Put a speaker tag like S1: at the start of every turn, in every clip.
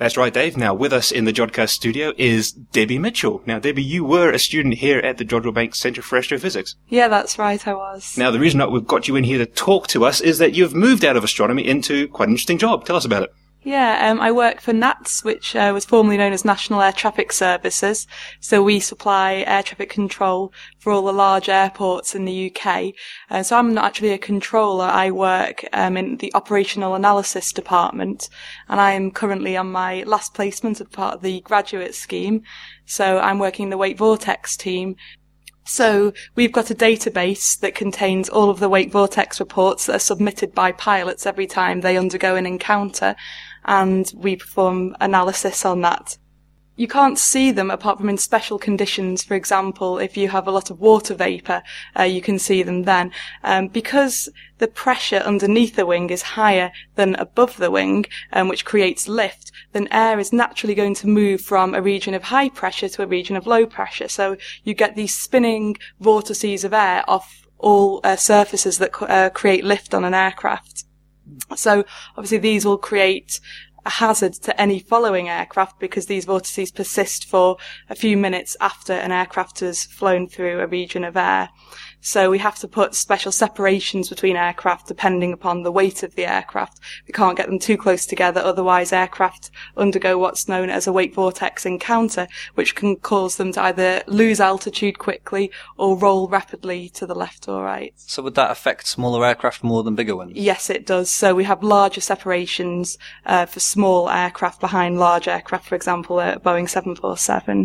S1: That's right, Dave. Now, with us in the Jodcast studio is Debbie Mitchell. Now, Debbie, you were a student here at the Jodrell Bank Centre for Astrophysics.
S2: Yeah, that's right, I was.
S1: Now, the reason that we've got you in here to talk to us is that you've moved out of astronomy into quite an interesting job. Tell us about it.
S2: Yeah, I work for NATS, which was formerly known as National Air Traffic Services. So we supply air traffic control for all the large airports in the UK. So I'm not actually a controller. I work in the operational analysis department, and I am currently on my last placement as part of the graduate scheme. So I'm working in the Wake Vortex team. So we've got a database that contains all of the Wake Vortex reports that are submitted by pilots every time they undergo an encounter, and we perform analysis on that. You can't see them apart from in special conditions. For example, if you have a lot of water vapour, you can see them then. Because the pressure underneath the wing is higher than above the wing, which creates lift, then air is naturally going to move from a region of high pressure to a region of low pressure. So you get these spinning vortices of air off all surfaces that create lift on an aircraft. So obviously these will create a hazard to any following aircraft because these vortices persist for a few minutes after an aircraft has flown through a region of air. So we have to put special separations between aircraft depending upon the weight of the aircraft. We can't get them too close together, otherwise aircraft undergo what's known as a wake vortex encounter, which can cause them to either lose altitude quickly or roll rapidly to the left or right.
S3: So would that affect smaller aircraft more than bigger ones?
S2: Yes, it does. So we have larger separations for small aircraft behind large aircraft, for example, a Boeing 747.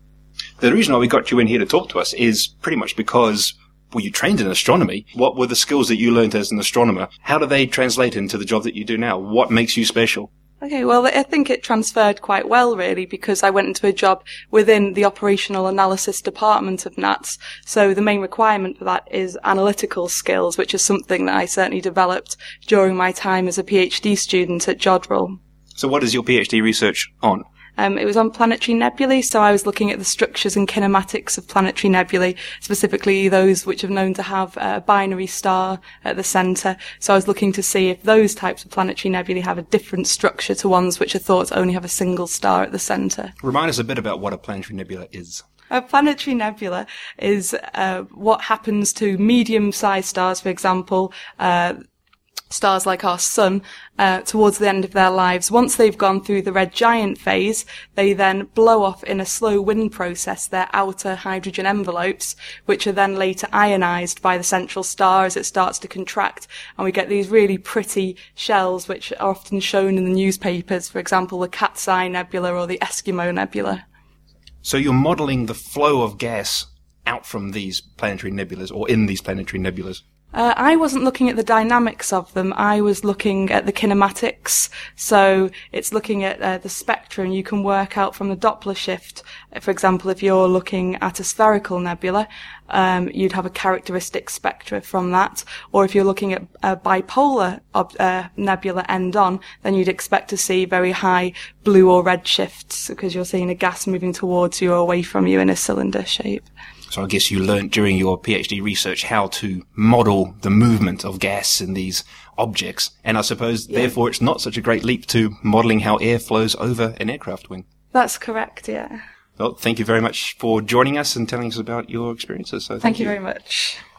S1: The reason why we got you in here to talk to us is pretty much because you trained in astronomy. What were the skills that you learned as an astronomer? How do they translate into the job that you do now? What makes you special?
S2: Okay, well, I think it transferred quite well, really, because I went into a job within the operational analysis department of NATS. So the main requirement for that is analytical skills, which is something that I certainly developed during my time as a PhD student at Jodrell.
S1: So what is your PhD research on?
S2: It was on planetary nebulae, so I was looking at the structures and kinematics of planetary nebulae, specifically those which are known to have a binary star at the centre. So I was looking to see if those types of planetary nebulae have a different structure to ones which are thought to only have a single star at the centre.
S1: Remind us a bit about what a planetary nebula is.
S2: A planetary nebula is what happens to medium-sized stars, for example, stars like our sun, towards the end of their lives. Once they've gone through the red giant phase, they then blow off in a slow wind process their outer hydrogen envelopes, which are then later ionized by the central star as it starts to contract. And we get these really pretty shells, which are often shown in the newspapers, for example, the Cat's Eye Nebula or the Eskimo Nebula.
S1: So you're modelling the flow of gas out from these planetary nebulas, or in these planetary nebulas?
S2: I wasn't looking at the dynamics of them. I was looking at the kinematics. So it's looking at the spectrum. You can work out from the Doppler shift. For example, if you're looking at a spherical nebula, you'd have a characteristic spectra from that. Or if you're looking at a bipolar nebula end on, then you'd expect to see very high blue or red shifts because you're seeing a gas moving towards you or away from you in a cylinder shape.
S1: So I guess you learnt during your PhD research how to model the movement of gas in these objects. And I suppose, therefore, it's not such a great leap to modelling how air flows over an aircraft wing.
S2: That's correct, yeah.
S1: Well, thank you very much for joining us and telling us about your experiences. So
S2: thank you very much.